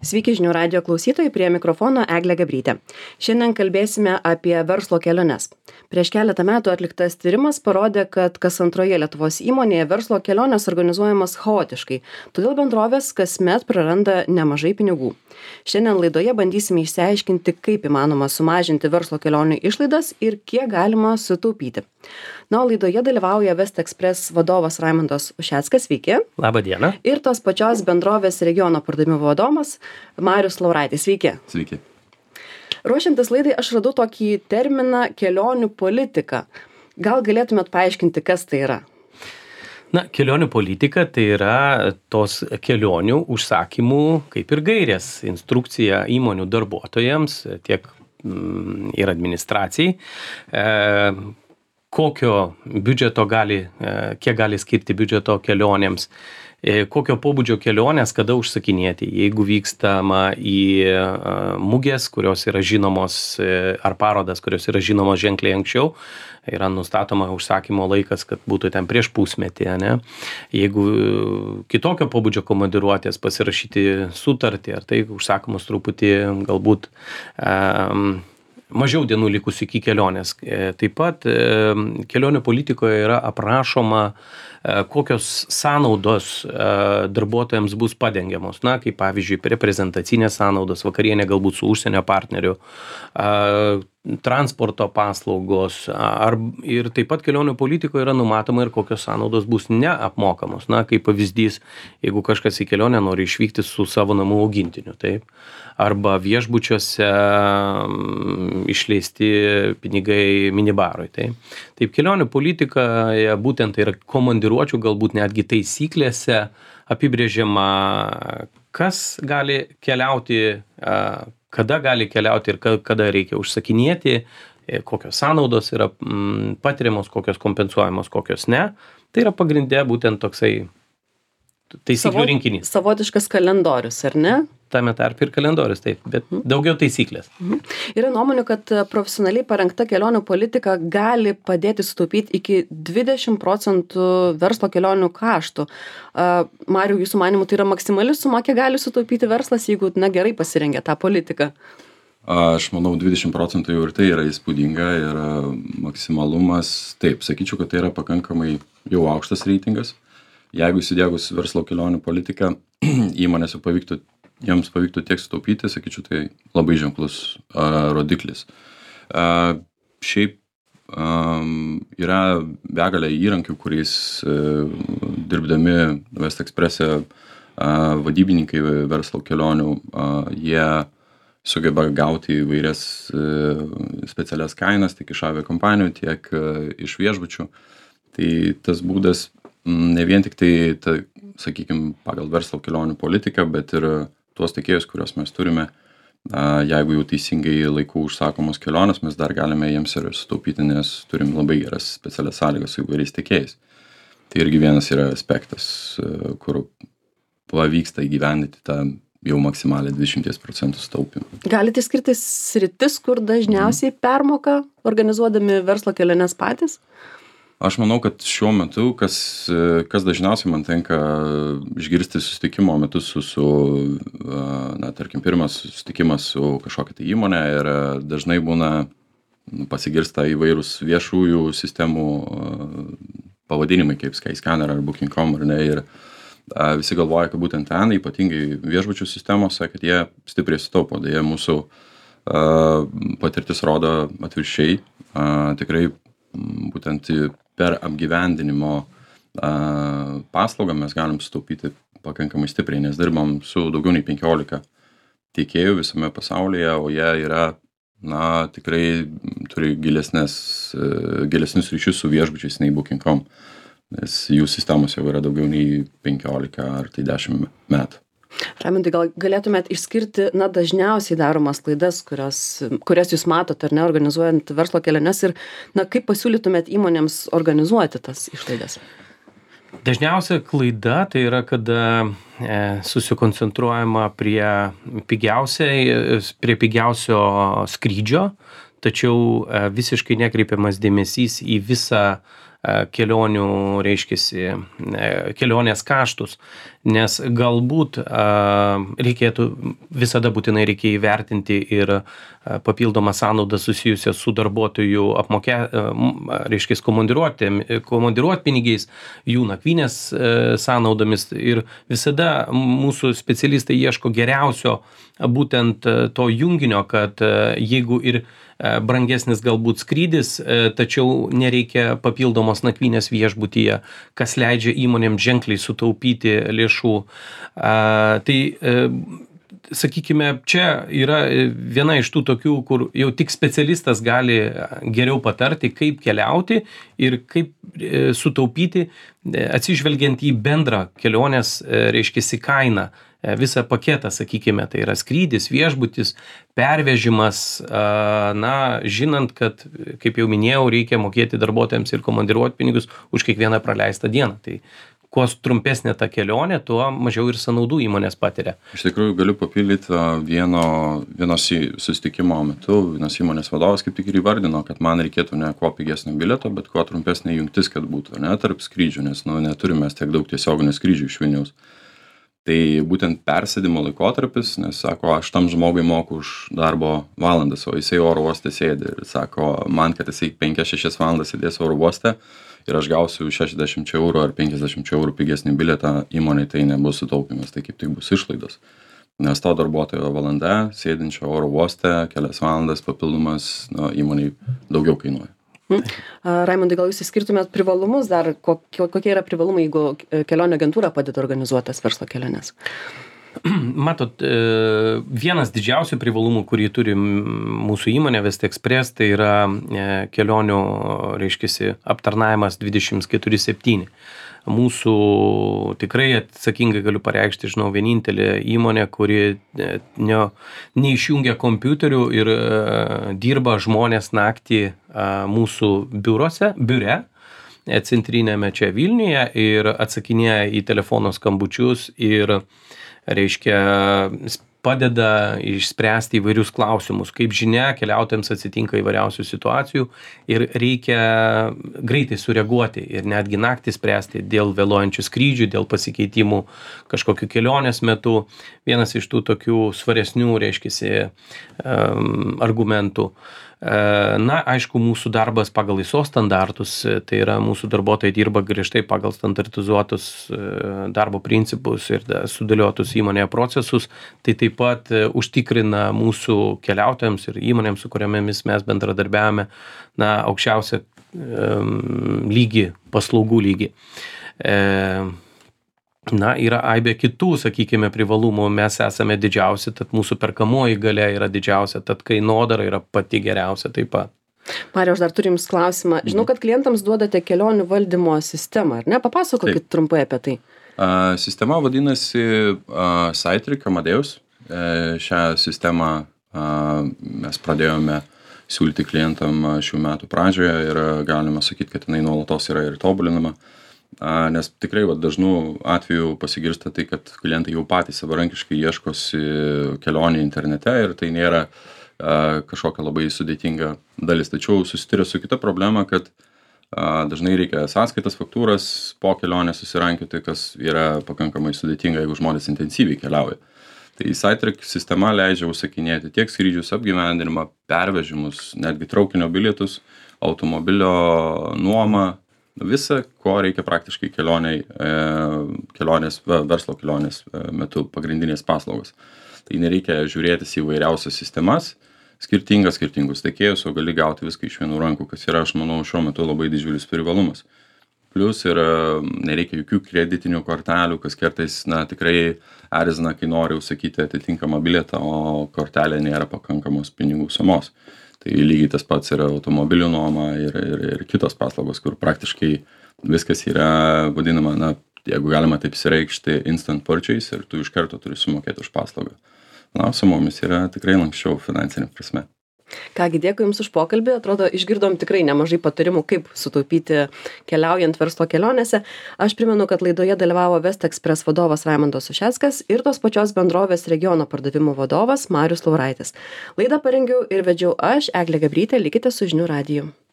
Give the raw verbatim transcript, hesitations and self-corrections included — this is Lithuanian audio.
Sveiki žinių radijo klausytojai, prie mikrofono Eglė Gabrytė. Šiandien kalbėsime apie verslo keliones. Prieš keletą metų atliktas tyrimas parodė, kad kas antroje Lietuvos įmonėje verslo kelionės organizuojamas chaotiškai, todėl bendrovės kasmet praranda nemažai pinigų. Šiandien laidoje bandysime išsiaiškinti, kaip įmanoma sumažinti verslo kelionių išlaidas ir kiek galima sutaupyti. Na, o laidoje dalyvauja Vest Express vadovas Raimundas Ušeckas, sveiki. Labą dieną. Ir tos pačios bendrovės regiono pardavimų vadovas Marius Lauraitis, sveiki. Sveiki. Ruošiantis laidai aš radau tokį terminą kelionių politika. Gal galėtumėt paaiškinti, kas tai yra? Na, kelionių politika tai yra tos kelionių užsakymų kaip ir gairės, instrukcija įmonių darbuotojams, tiek mm, ir administracijai. E, kokio biudžeto gali, kiek gali skirti biudžeto kelionėms, kokio pobūdžio kelionės, kada užsakinėti, jeigu vykstama į mugės, kurios yra žinomos, ar parodas, kurios yra žinomos ženkliai anksčiau, yra nustatoma užsakymo laikas, kad būtų ten prieš pusmetį, ne? Jeigu kitokio pobūdžio komandiruotės, pasirašyti sutartį, ar tai užsakomos truputį galbūt um, mažiau dienų likus iki kelionės. Taip pat kelionių politikoje yra aprašoma, kokios sąnaudos darbuotojams bus padengiamos. Na, kaip pavyzdžiui, reprezentacinės sąnaudos, vakarienė galbūt su užsienio partneriu, transporto paslaugos. Ar, ir taip pat kelionių politikoje yra numatoma ir kokios sąnaudos bus neapmokamos. Na, kaip pavyzdys, jeigu kažkas į kelionę nori išvykti su savo namų augintiniu, taip. Arba viešbučiuose išleisti pinigai minibarui. Taip, taip kelionių politikoje būtent tai yra komandiruočių, galbūt netgi taisyklėse apibrėžiama, kas gali keliauti, kada gali keliauti ir kada reikia užsakinėti, kokios sąnaudos yra patiriamos, kokios kompensuojamos, kokios ne. Tai yra pagrindė būtent toksai taisyklių Savo, rinkinys. Savotiškas kalendorius, ar ne? Tame tarp ir kalendorius, taip, bet mhm. daugiau taisyklės. Mhm. Yra nuomonių, kad profesionaliai parengta kelionių politika gali padėti sutaupyti iki dvidešimt procentų verslo kelionių kaštų. Uh, Mariau, jūsų manimu, tai yra maksimali suma, kiek gali sutaupyti verslas, jeigu na, gerai pasirengia tą politiką? Aš manau, dvidešimt procentų jau ir tai yra įspūdinga ir maksimalumas, taip, sakyčiau, kad tai yra pakankamai jau aukštas reitingas. Jeigu įsidiegus verslo kelionių politiką, įmonės jau pavyktų, jiems pavyktų tiek sutaupyti, sakyčiau, tai labai ženklus uh, rodiklis. Uh, šiaip um, yra begalė įrankių, kuriais uh, dirbdami Vest Expresse uh, vadybininkai verslo kelionių, uh, jie sugeba gauti įvairias uh, specialias kainas tiek iš aviakompanijų, tiek uh, iš viešbučių. Tai tas būdas ne vien tik tai, ta, sakykime, pagal verslo kelionių politiką, bet ir tuos tiekėjus, kuriuos mes turime, jeigu jau teisingai laiku užsakomos kelionės, mes dar galime jiems ir sutaupyti, nes turim labai geras specialias sąlygas su įvairiais tiekėjais. Tai irgi vienas yra aspektas, kur pavyksta įgyvendinti tą jau maksimalią dvidešimt procentų sutaupimą. Galite skirti sritis, kur dažniausiai permoka, organizuodami verslo keliones patys? Aš manau, kad šiuo metu, kas, kas dažniausiai man tenka išgirsti susitikimo metu su, su, na, tarkim, pirmas susitikimas su kažkokia tai įmonė ir dažnai būna pasigirsta įvairūs viešųjų sistemų pavadinimai kaip Skyscanner ar Booking dot com ar ne, ir visi galvoja, kad būtent ten, ypatingai viešbučių sistemose, kad jie stipriai sutaupo. Deja, mūsų patirtis rodo atvirkščiai, tikrai būtent per apgyvendinimo a, paslaugą mes galim sutaupyti pakankamai stipriai, nes dirbam su daugiau nei penkiolika tiekėjų visame pasaulyje, o jie yra, na, tikrai turi gilesnės, gilesnius ryšius su viešbučiais nei Booking dot com, nes jų sistemos jau yra daugiau nei penkiolika ar tai dešimt metų. Raimundai, gal galėtumėt išskirti, na, dažniausiai daromas klaidas, kurios, kurias jūs matot, ar ne, organizuojant verslo keliones ir, na, kaip pasiūlytumėt įmonėms organizuoti tas išlaidas? Dažniausia klaida tai yra, kada e, susikoncentruojama prie, prie pigiausio skrydžio, tačiau e, visiškai nekreipiamas dėmesys į visą kelionių, reiškiasi, kelionės kaštus, nes galbūt a, reikėtų, visada būtinai reikia įvertinti ir a, papildomą sąnaudą susijusią su darbuotojų apmokė, a, reiškia, komandiruotpinigiais, jų nakvynės a, sąnaudomis ir visada mūsų specialistai ieško geriausio būtent to junginio, kad jeigu ir brangesnis galbūt skrydis, tačiau nereikia papildomos nakvynės viešbutyje, kas leidžia įmonėms ženkliai sutaupyti lėšų. Tai, sakykime, čia yra viena iš tų tokių, kur jau tik specialistas gali geriau patarti, kaip keliauti ir kaip sutaupyti, atsižvelgiant į bendrą kelionės, reiškia, kainą. Visą paketą, sakykime, tai yra skrydis, viešbutis, pervežimas, na, žinant, kad, kaip jau minėjau, reikia mokėti darbuotojams ir komandiruotpinigius už kiekvieną praleistą dieną. Tai kuo trumpesnė ta kelionė, tuo mažiau ir sąnaudų įmonės patiria. Iš tikrųjų, galiu papildyti vieno, vienos susitikimo metu, vienos įmonės vadovas kaip tik ir įvardino, kad man reikėtų ne kuo pigesnio bilieto, bet kuo trumpesnė jungtis, kad būtų, ne, tarp skrydžių, nes, nu, neturime tiek daug tiesioginių skrydžių iš Vilniaus. Tai būtent persėdimo laikotarpis, nes sako, aš tam žmogui moku už darbo valandas, o jisai oro uoste sėdi ir sako, man, kad jisai penkias šešias valandas sėdės oro uoste ir aš gausiu šešiasdešimt eurų ar penkiasdešimt eurų pigesnį bilietą, įmonei tai nebus sutaupimas, tai kaip tik bus išlaidos. Nes to darbuotojo valanda, sėdinčio oro uoste, kelias valandas papildomas, nu, įmoniai daugiau kainuoja. Hmm. Raimondai, gal jūs išskirtumėt privalumus dar, kokie yra privalumai, jeigu kelionių agentūra padeda organizuotas verslo keliones? Matot, vienas didžiausių privalumų, kurį turi mūsų įmonė Vest Express, tai yra kelionių, reiškiasi, aptarnavimas dvidešimt keturi septyni. Mūsų tikrai atsakingai galiu pareikšti, žinau, vienintelė įmonė, kuri ne, neišjungia kompiuterių ir uh, dirba žmonės naktį uh, mūsų biurose, biure, centrinėme čia Vilniuje ir atsakinėja į telefono skambučius ir, reiškia, padeda išspręsti įvairius klausimus. Kaip žinia, keliautojams atsitinka įvairiausių situacijų ir reikia greitai sureaguoti ir netgi naktį spręsti dėl vėluojančių skrydžių, dėl pasikeitimų kažkokiu kelionės metu. Vienas iš tų tokių svaresnių, reiškiasi, um, argumentų. Na, aišku, mūsų darbas pagal I S O standartus, tai yra mūsų darbuotojai dirba griežtai pagal standartizuotus darbo principus ir sudėliotus įmonėje procesus, tai taip pat užtikrina mūsų keliautojams ir įmonėms, su kuriamis mes bendradarbiavame, na, aukščiausią um, lygį, paslaugų lygį. E, Na, yra aibė kitų, sakykime, privalumų, mes esame didžiausi, tad mūsų perkamoji galia yra didžiausia, tad kainodara yra pati geriausia taip pat. Marijau, aš dar turiu Jums klausimą. Žinau, kad klientams duodate kelionių valdymo sistemą, ar ne? Papasakokit Taip. trumpai apie tai. Uh, sistema vadinasi uh, Cytric Amadeus. Uh, šią sistemą uh, mes pradėjome siūlyti klientam šių metų pradžioje ir galima sakyti, kad jinai nuolatos yra ir tobulinama. Nes tikrai va, dažnų atveju pasigirsta tai, kad klientai jau patys savarankiškai ieškosi kelionį internete ir tai nėra a, kažkokia labai sudėtinga dalis. Tačiau susitiria su kita problema, kad a, dažnai reikia sąskaitas, faktūras po kelionės susirankioti, kas yra pakankamai sudėtinga, jeigu žmonės intensyviai keliauja. Tai Cytric sistema leidžia užsakinėti tiek skrydžius, apgyvendinimą, pervežimus, netgi traukinio bilietus, automobilio nuomą, visą, ko reikia praktiškai kelioniai, kelionės, verslo kelionės metu, pagrindinės paslaugos. Tai nereikia žiūrėtis į įvairiausias sistemas, skirtingas, skirtingus tiekėjus, o gali gauti viską iš vienų rankų, kas yra, aš manau, šiuo metu labai didžiulis privalumas. Plius ir nereikia jokių kreditinių kortelių, kas kartais, na, tikrai erzina, kai nori užsakyti atitinkamą bilietą, o kortelė nėra pakankamos pinigų sumos. Tai lygiai tas pats yra automobilių nuoma ir, ir, ir kitos paslaugos, kur praktiškai viskas yra vadinama, na, jeigu galima taip įsireikšti, instant purchase ir tu iš karto turi sumokėti už paslaugą. Na, su mumis yra tikrai lankščiau finansinė prasme. Kągi, dėkui Jums už pokalbį. Atrodo, išgirdom tikrai nemažai patarimų, kaip sutaupyti keliaujant verslo kelionėse. Aš primenu, kad laidoje dalyvavo Vest Express vadovas Raimondas Sušeckas ir tos pačios bendrovės regiono pardavimų vadovas Marius Lauraitis. Laidą parengiau ir vedžiau aš, Eglė Gabrytė, likite su žinių radiju.